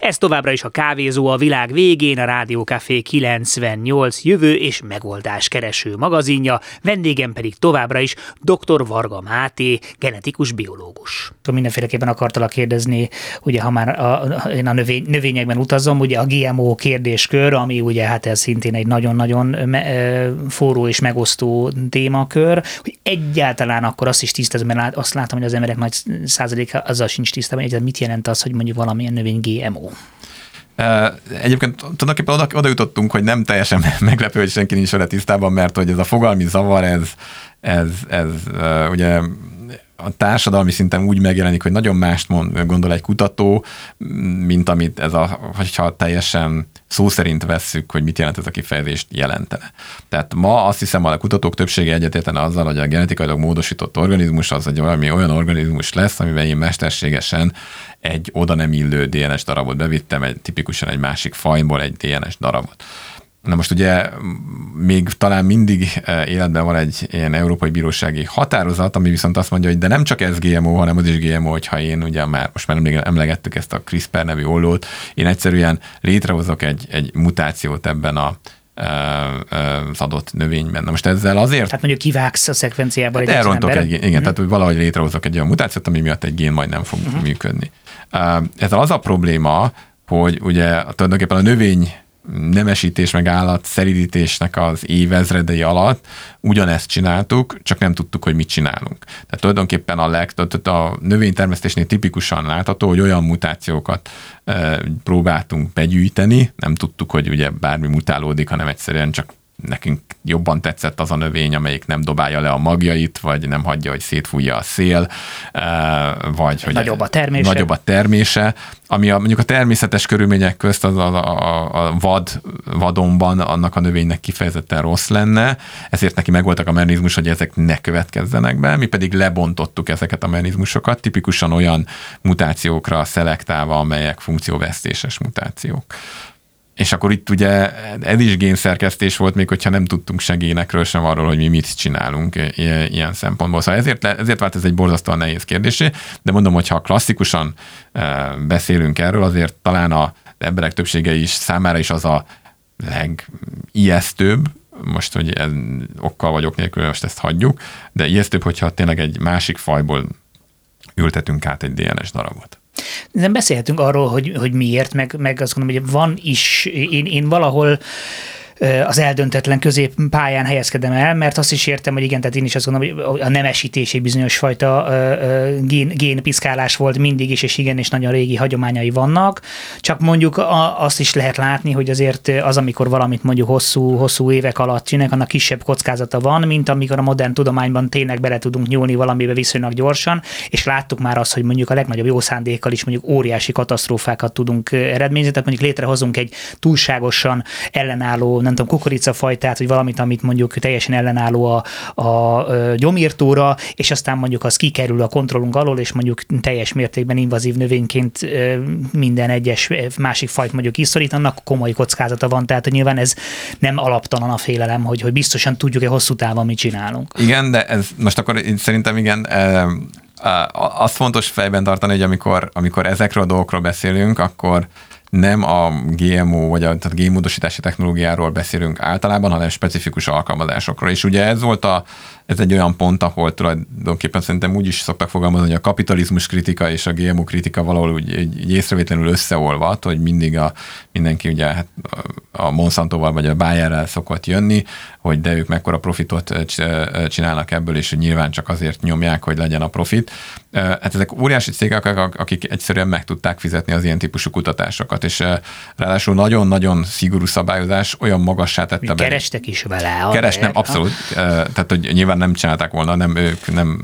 Ez továbbra is a Kávézó a világ végén, a Rádió Café 98 jövő és megoldás kereső magazinja, vendégem pedig továbbra is dr. Varga Máté, genetikus biológus. Mindenféleképpen akartalak kérdezni, ugye ha már én a növényekben utazom, ugye a GMO kérdéskör, ami ugye hát ez szintén egy nagyon-nagyon forró és megosztó témakör, hogy egyáltalán akkor azt is tisztázom, mert azt látom, hogy az emberek nagy százaléka azzal sincs tisztában, hogy mit jelent az, hogy mondjuk valamilyen növény GMO. Egyébként tulajdonképpen oda jutottunk, hogy nem teljesen meglepő, hogy senki nincs vele tisztában, mert hogy ez a fogalmi zavar, ez ugye a társadalmi szinten úgy megjelenik, hogy nagyon mást gondol egy kutató, mint amit hogyha teljesen szó szerint vesszük, hogy mit jelent ez a kifejezést jelentene. Tehát ma azt hiszem, a kutatók többsége egyetértene azzal, hogy a genetikailag módosított organizmus az egy valami olyan organizmus lesz, amivel én mesterségesen egy oda nem illő DNS darabot bevittem, tipikusan egy másik fajból egy DNS darabot. Na most ugye még talán mindig életben van egy ilyen európai bírósági határozat, ami viszont azt mondja, hogy de nem csak ez GMO, hanem az is GMO, hogyha én ugye most már emlegettük ezt a CRISPR nevű ollót, én egyszerűen létrehozok egy mutációt ebben az adott növényben. Na most ezzel azért... Tehát mondjuk kivágsz a szekvenciából egy elrontok igen, tehát hogy valahogy létrehozok egy olyan mutációt, ami miatt egy gén majd nem fog működni. Ezzel az a probléma, hogy ugye tulajdonképpen a növény nemesítés meg állat szeridítésnek az évezredei alatt ugyanezt csináltuk, csak nem tudtuk, hogy mit csinálunk. Tehát tulajdonképpen a növénytermesztésnél tipikusan látható, hogy olyan mutációkat próbáltunk begyűjteni, nem tudtuk, hogy ugye bármi mutálódik, hanem egyszerűen csak nekünk jobban tetszett az a növény, amelyik nem dobálja le a magjait, vagy nem hagyja, hogy szétfújja a szél, vagy hogy nagyobb a termése, ami mondjuk a természetes körülmények közt a vadonban annak a növénynek kifejezetten rossz lenne, ezért neki megvoltak a mechanizmus, hogy ezek ne következzenek be, mi pedig lebontottuk ezeket a mechanizmusokat, tipikusan olyan mutációkra szelektálva, amelyek funkcióvesztéses mutációk. És akkor itt ugye ez is génszerkesztés volt, még hogyha nem tudtunk se génekről, sem arról, hogy mi mit csinálunk ilyen szempontból. Szóval ezért vált ez egy borzasztóan nehéz kérdésé, de mondom, hogy ha klasszikusan beszélünk erről, azért talán az emberek többsége is számára is az a legijesztőbb, most, hogy okkal vagy ok nélkül most ezt hagyjuk, de ijesztőbb, hogyha tényleg egy másik fajból ültetünk át egy DNS darabot. Nem beszélhetünk arról, hogy miért, meg azt gondolom, hogy van is, én valahol az eldöntetlen középpályán helyezkedem el, mert azt is értem, hogy igen, tehát én is azt gondolom, hogy a nemesítés egy bizonyos fajta génpiszkálás volt mindig is, és igen, és nagyon régi hagyományai vannak. Csak mondjuk azt is lehet látni, hogy azért az, amikor valamit mondjuk hosszú évek alatt csinálnak, annak kisebb kockázata van, mint amikor a modern tudományban tényleg bele tudunk nyúlni valamibe viszonylag gyorsan, és láttuk már azt, hogy mondjuk a legnagyobb jó szándékkal is mondjuk óriási katasztrófákat tudunk eredményezni, tehát mondjuk létrehozunk egy túlságosan ellenálló, nem tudom, kukoricafajtát, vagy valamit, amit mondjuk teljesen ellenálló a gyomírtóra, és aztán mondjuk az kikerül a kontrollunk alól, és mondjuk teljes mértékben invazív növényként minden egyes másik fajt mondjuk kiszorít, annak komoly kockázata van, tehát nyilván ez nem alaptalan a félelem, hogy biztosan tudjuk-e hosszú távon mit csinálunk. Igen, de ez most akkor szerintem igen, azt fontos fejben tartani, hogy amikor ezekről a dolgokról beszélünk, akkor nem a GMO vagy a génmódosítási technológiáról beszélünk általában, hanem specifikus alkalmazásokról. És ugye ez egy olyan pont, ahol tulajdonképpen szerintem úgy is szoktak fogalmazni, hogy a kapitalizmus kritika és a GMO kritika valahol úgy észrevétlenül összeolvad, hogy mindig mindenki ugye hát a Monsantóval vagy a Bayerrel szokott jönni, hogy de ők mekkora profitot csinálnak ebből, és hogy nyilván csak azért nyomják, hogy legyen a profit. Hát ezek óriási cégek, akik egyszerűen meg tudták fizetni az ilyen típusú kutatásokat, és ráadásul nagyon-nagyon szigorú szabályozás olyan magassá tette be. Kerestek is vele. Kerestem, abszolút. Tehát, hogy nyilván nem csinálták volna, nem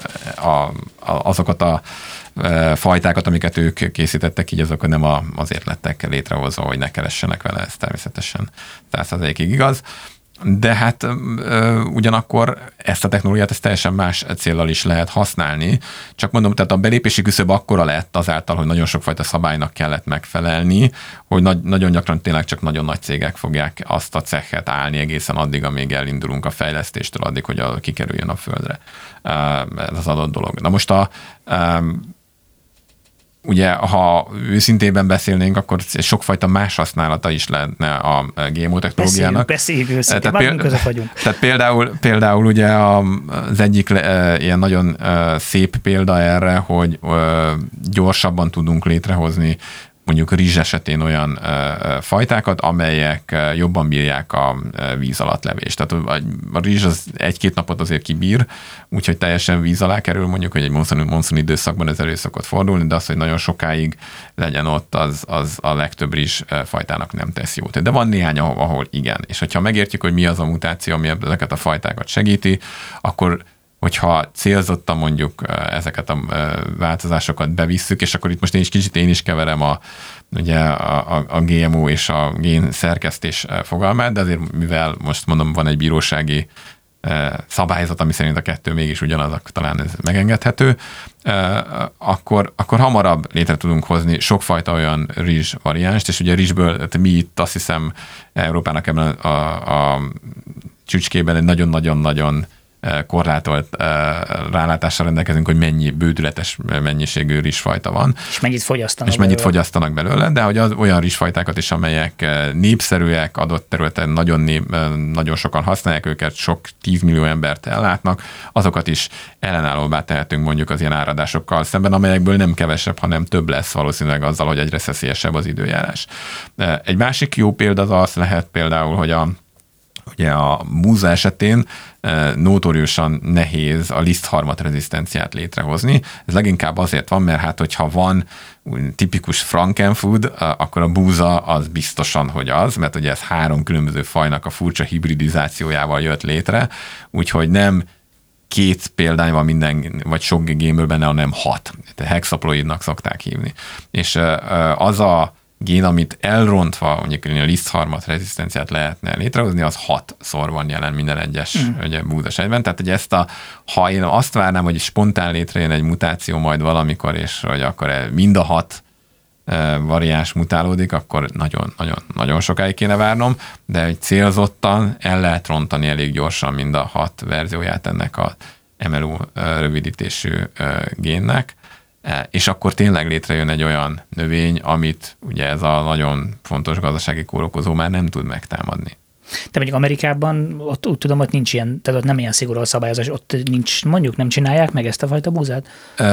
azokat a fajtákat, amiket ők készítettek, így azok nem azért lettek létrehozva, hogy ne keressenek vele, ez természetesen 100%-ig igaz. De hát ugyanakkor ezt a technológiát teljesen más céllal is lehet használni. Csak mondom, tehát a belépési küszöb akkora lett azáltal, hogy nagyon sokfajta szabálynak kellett megfelelni, hogy nagyon gyakran tényleg csak nagyon nagy cégek fogják azt a cechet állni egészen addig, amíg elindulunk a fejlesztéstől, addig, hogy kikerüljön a földre ez az adott dolog. Na most ugye, ha őszintében beszélnénk, akkor sokfajta más használata is lehetne a GMO technológiának. Beszéljük őszintén, magunk között vagyunk. Tehát például ugye az egyik ilyen nagyon szép példa erre, hogy gyorsabban tudunk létrehozni mondjuk rizs esetén olyan fajtákat, amelyek jobban bírják a víz alatt levést. Tehát a rizs az 1-2 napot azért kibír, úgyhogy teljesen víz alá kerül, mondjuk, hogy egy monszun időszakban ez elő szokott fordulni, de az, hogy nagyon sokáig legyen ott, az a legtöbb rizs fajtának nem tesz jót. De van néhány, ahol igen. És hogyha megértjük, hogy mi az a mutáció, ami ezeket a fajtákat segíti, akkor hogyha célzottan mondjuk ezeket a változásokat bevisszük, és akkor itt most én is keverem ugye a GMO és a gén szerkesztés fogalmát, de azért mivel most mondom, van egy bírósági szabályzat, ami szerint a kettő mégis ugyanaz, talán ez megengedhető, akkor hamarabb létre tudunk hozni sokfajta olyan rizs variánst, és ugye a rizsből mi itt azt hiszem Európának ebben a csücskében egy nagyon-nagyon-nagyon korlátolt rálátással rendelkezünk, hogy mennyi bődületes mennyiségű rizsfajta van. És mennyit fogyasztanak belőle, de hogy az olyan rizsfajtákat is, amelyek népszerűek, adott területen nagyon sokan használják őket, sok 10 millió embert ellátnak, azokat is ellenállóbbá tehetünk mondjuk az ilyen áradásokkal szemben, amelyekből nem kevesebb, hanem több lesz valószínűleg azzal, hogy egyre szeszélyesebb az időjárás. Egy másik jó példa az lehet például, hogy ugye a búza esetén notóriusan nehéz a lisztharmat rezisztenciát létrehozni. Ez leginkább azért van, mert hát hogyha van tipikus frankenfood, akkor a búza az biztosan, hogy az, mert ugye ez 3 különböző fajnak a furcsa hibridizációjával jött létre, úgyhogy nem 2 példány van minden, vagy sok génből benne, hanem 6. Tehát hexaploidnak szokták hívni. És az a gén, amit elrontva mondjuk a lisztharmat rezisztenciát lehetne létrehozni, az 6-szor van jelen minden egyes ugye, búzasejtben. Tehát, hogy ha én azt várnám, hogy spontán létrejön egy mutáció majd valamikor, és hogy akkor mind a 6 variáns mutálódik, akkor nagyon sokáig kéne várnom, de hogy célzottan el lehet rontani elég gyorsan mind a 6 verzióját ennek a MLO rövidítésű génnek, és akkor tényleg létrejön egy olyan növény, amit ugye ez a nagyon fontos gazdasági kórokozó már nem tud megtámadni. De mondjuk Amerikában ott úgy tudom, hogy nincs ilyen, tehát ott nem ilyen szigorú a szabályozás, ott nincs, mondjuk nem csinálják meg ezt a fajta búzát?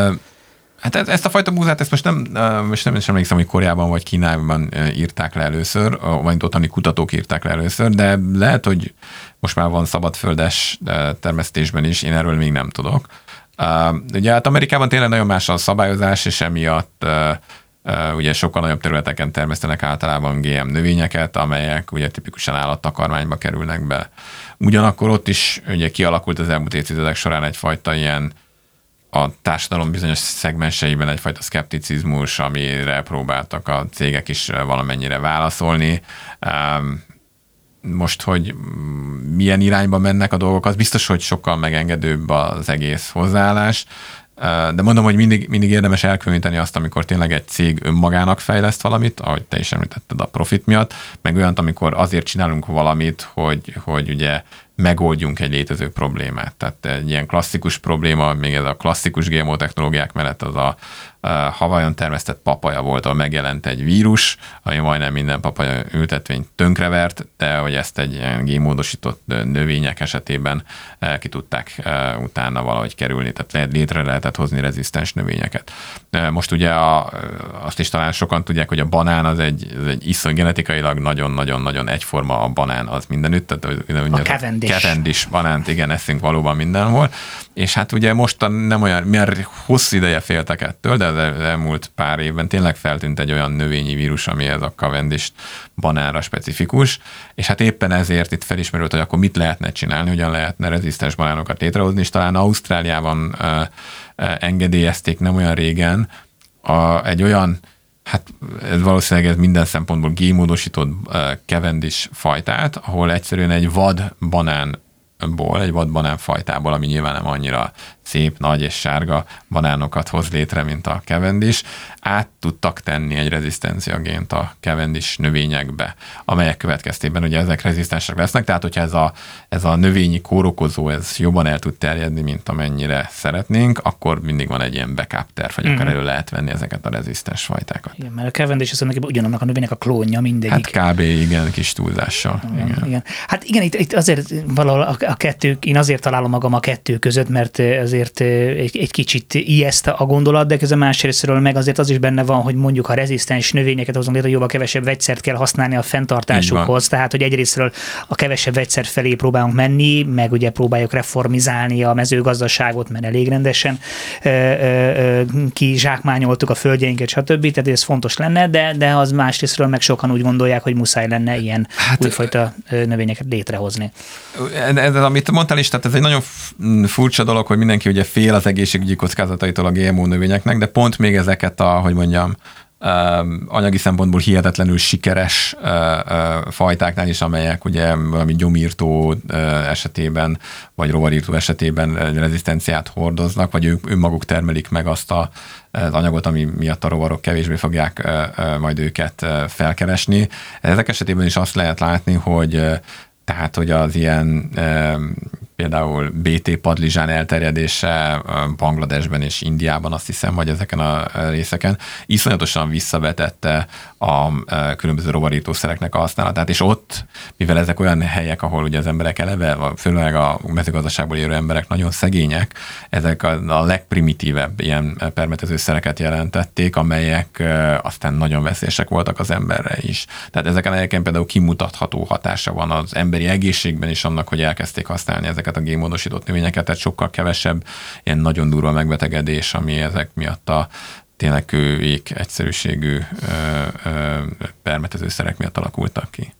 Hát ezt a fajta búzát, ezt most nem is emlékszem, hogy Koreában vagy Kínában írták le először, vagy ottani kutatók írták le először, de lehet, hogy most már van szabadföldes termesztésben is, én erről még nem tudok. Ugye hát Amerikában tényleg nagyon más a szabályozás, és emiatt ugye sokkal nagyobb területeken termesztenek általában GM növényeket, amelyek ugye tipikusan állattakarmányba kerülnek be. Ugyanakkor ott is ugye kialakult az elmúlt évtizedek során egyfajta ilyen a társadalom bizonyos szegmenseiben egyfajta szkepticizmus, amire próbáltak a cégek is valamennyire válaszolni. Most, hogy milyen irányba mennek a dolgok, az biztos, hogy sokkal megengedőbb az egész hozzáállás, de mondom, hogy mindig érdemes elkülöníteni azt, amikor tényleg egy cég önmagának fejleszt valamit, ahogy te is említetted a profit miatt, meg olyant, amikor azért csinálunk valamit, hogy ugye megoldjunk egy létező problémát. Tehát egy ilyen klasszikus probléma, még ez a klasszikus GMO technológiák mellett az a Hawaiion termesztett papaja volt, ahol megjelent egy vírus, ami majdnem minden papaja ültetvényt tönkrevert, de hogy ezt egy ilyen génmódosított növények esetében ki tudták utána valahogy kerülni, tehát létre lehetett hozni rezisztens növényeket. Most ugye azt is talán sokan tudják, hogy a banán az egy genetikailag nagyon-nagyon-nagyon egyforma a banán, az mindenütt. Tehát, a Cavendish banánt, igen, eszünk valóban mindenhol. És hát ugye mostan nem olyan, mert hosszú ideje féltek ettől, de az elmúlt pár évben tényleg feltűnt egy olyan növényi vírus, ami ez a Cavendish banánra specifikus, és hát éppen ezért itt felismerült, hogy akkor mit lehetne csinálni, hogyan lehetne rezisztens banánokat létrehozni, és talán Ausztráliában engedélyezték nem olyan régen egy olyan, hát ez valószínűleg ez minden szempontból génmódosított Cavendish fajtát, ahol egyszerűen egy vad banánból, egy vad banánfajtából, ami nyilván nem annyira szép, nagy és sárga banánokat hoz létre, mint a Cavendish, át tudtak tenni egy rezisztencia gént a Cavendish növényekbe, amelyek következtében ugye ezek rezisztensek lesznek, tehát hogyha ez a növényi kórokozó ez jobban el tud terjedni, mint amennyire szeretnénk, akkor mindig van egy ilyen backup terv, hogy akár elő lehet venni ezeket a rezisztens fajtákat. Igen, mert a Cavendish az ugyanannak a növénynek a klónja mindegyik. Hát kb. Igen, kis túlzással. Igen. Hát igen, itt azért valahol a kettő, én azért találom magam a kettő között, mert azért egy kicsit ijeszt a gondolat, de közben másrésztről meg azért az is benne van, hogy mondjuk ha rezisztens növényeket hozunk létre, jóval kevesebb vegyszert kell használni a fenntartásukhoz, tehát hogy egyrésztről a kevesebb vegyszer felé próbálunk menni, meg ugye próbáljuk reformizálni a mezőgazdaságot, mert elég rendesen kizsákmányoltuk a földjeinket, stb. Tehát ez fontos lenne, de az másrésztről meg sokan úgy gondolják, hogy muszáj lenne ilyen újfajta növényeket létrehozni. Ez, amit mondtál is, tehát ez egy nagyon furcsa dolog, hogy mindenki ugye fél az egészségügyi kockázataitól a GMO növényeknek, de pont még ezeket anyagi szempontból hihetetlenül sikeres fajtáknál is, amelyek ugye valami gyomírtó esetében, vagy rovarírtó esetében rezisztenciát hordoznak, vagy ők önmaguk termelik meg azt az anyagot, ami miatt a rovarok kevésbé fogják majd őket felkeresni. Ezek esetében is azt lehet látni, hogy az ilyen például BT padlizsán elterjedése Bangladesben és Indiában, azt hiszem, vagy ezeken a részeken iszonyatosan visszavetette a különböző rovarítószereknek a használatát, és ott, mivel ezek olyan helyek, ahol ugye az emberek eleve, főleg a mezőgazdaságból élő emberek nagyon szegények, ezek a legprimitívebb ilyen permetezőszereket jelentették, amelyek aztán nagyon veszélyesek voltak az emberre is. Tehát ezeken a helyeken például kimutatható hatása van az emberi egészségben is annak, hogy elkezdték használni ezeket a génmódosított növényeket, tehát sokkal kevesebb ilyen nagyon durva megbetegedés, ami ezek miatt a tényleg kőék egyszerűségű permetezőszerek miatt alakultak ki.